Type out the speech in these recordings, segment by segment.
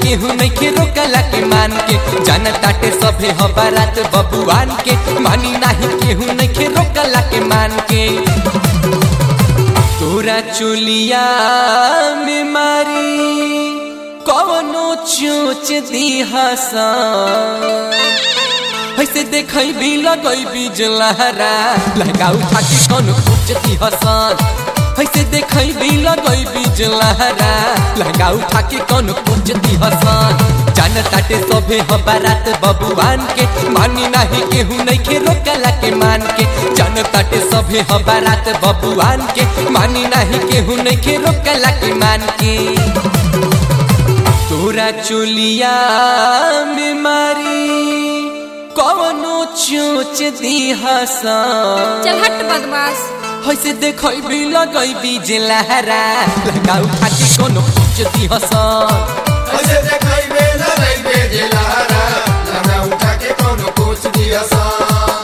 केहू नइखे रोकला के मान के जान ताटे सभे ह बारात बबुआन के मानी नाही केहू नइखे रोकला के मान के तोरा चोलिया में मारी कवनो चोच दी हसन ऐसे देखई भी लगई भी जलहरा लहका उठा के कौन पूछती हसन ऐसे देखई भी लगई भी जलहरा लहका उठा के कौन पूछती हसन जान ताटे सभे ह बारात बबुआन के मानी नाही केहू नइखे रोकला के मान के जान ताटे सभे ह बारात बबुआन के मानी नाही केहू नइखे रोकला के मान के तोरा चोलिया में मारी कवनो चोच दी हसन चल हट बदमाश ऐसे देखई भी लगई भी जलहरा लहका उठा के कोनो पूछ दी हसन ऐसे देखई भी लगई भी जलहरा लहका उठा के कोनो पूछ दी हसन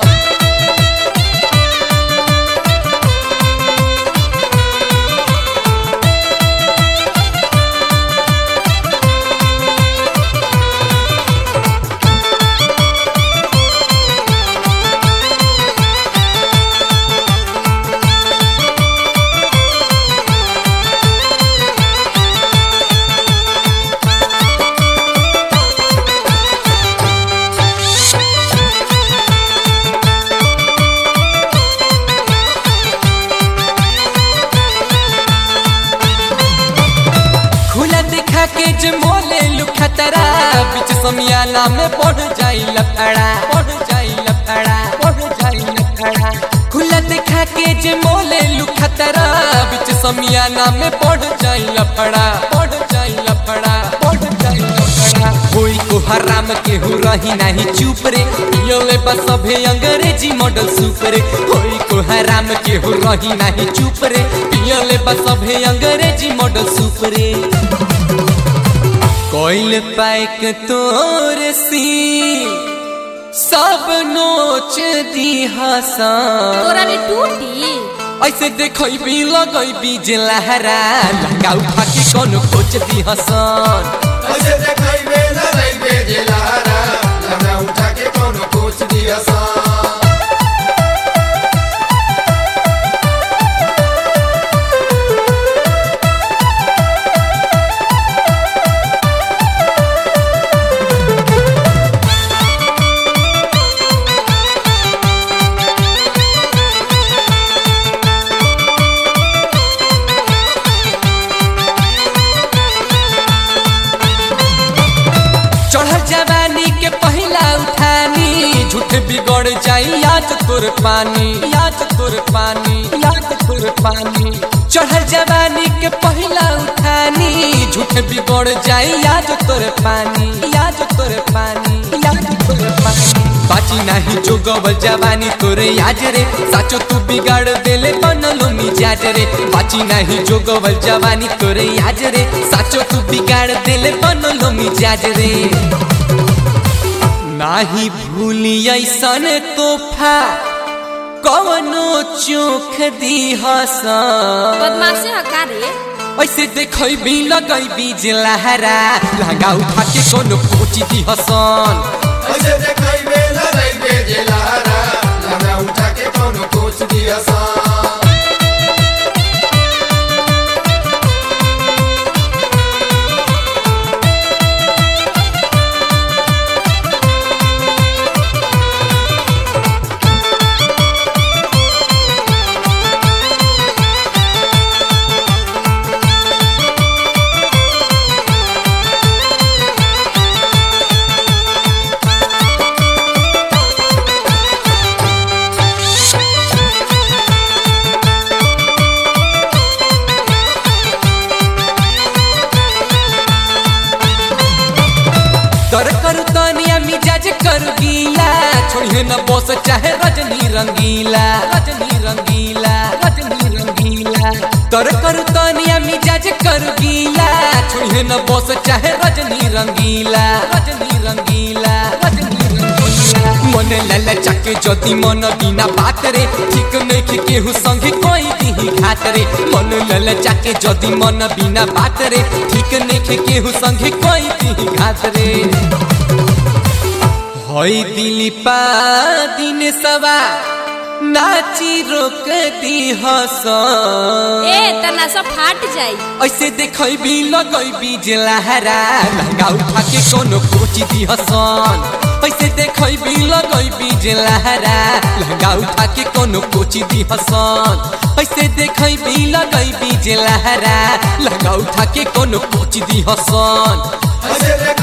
के जे मोले लुखतरा बीच समियाना में बढ़ जाई लफड़ा खुला देखा के जे मोले लुखतरा बीच समियाना में बढ़ जाई लफड़ा कोई को हराम केहू रही नहीं चुप रे पियोले बस सभे अंग्रेजी मॉडल सूप रे कोई को हराम केहू रही नहीं चुप रे पियोले बस सभे अंग्रेजी मॉडल सूप रे कोइल पाइक तोर सी सब नोच दी हसन तोरा भी टूटी ऐसे देखई भी लगई भी जलहरा लहका उठा के कोनो खोज दी हसन ऐसे देखई भी लगई भी जलहरा लहका उठा के कोनो खोज दी हसन बिगड़ जाई याद तोर पानी चढ़ल जवानी के पहला उठानी झूठ बिगड़ जाई याद तोर पानी बाची नहीं जोगव जवानी तोरे याद रे साचो तू बिगाड़ देले बनलो मिजाज रे बाची नहीं जोगव जवानी तोरे याद रे साचो तू बिगाड़ देले बनलो मिजाज रे नाही भूली ऐसन तोहफा कवनो चोख दी हसन बदमाशी हका रे ऐसे देखई भी लगई भी जलहरा लहंगा उठा के कोनो पूछ दी हसन ऐसे देखई भी लगई भी जलहरा लहंगा उठा के कोनो पूछ दी हसन तर करू तनिया मिजाज करू गीला छोड़िए न बस चाहे रजनी रंगीला तर करू तनिया मिजाज करू गीला छोड़िए न बस चाहे रजनी रंगीला मन मन ललचा के जदी मन बिना बात रे ठीक नहीं केहू संगे कोई दी घात रे मन ललचा के जदी मन बिना बात रे ठीक नहीं केहू संगे कोई दी घात रे होई दिलीपा दिन सवा नाची रोक दी हसन ए तना सब फाट जाई ऐसे देखैबी लगैबी जलहरा लहंगा उठा के कोनो कोची दी हसन ऐसे देखैबी लगैबी जलहरा लहंगा उठा के कोनो कोची दी हसन ऐसे देखैबी लगैबी जलहरा लहंगा उठा के कोनो कोची दी हसन ऐसे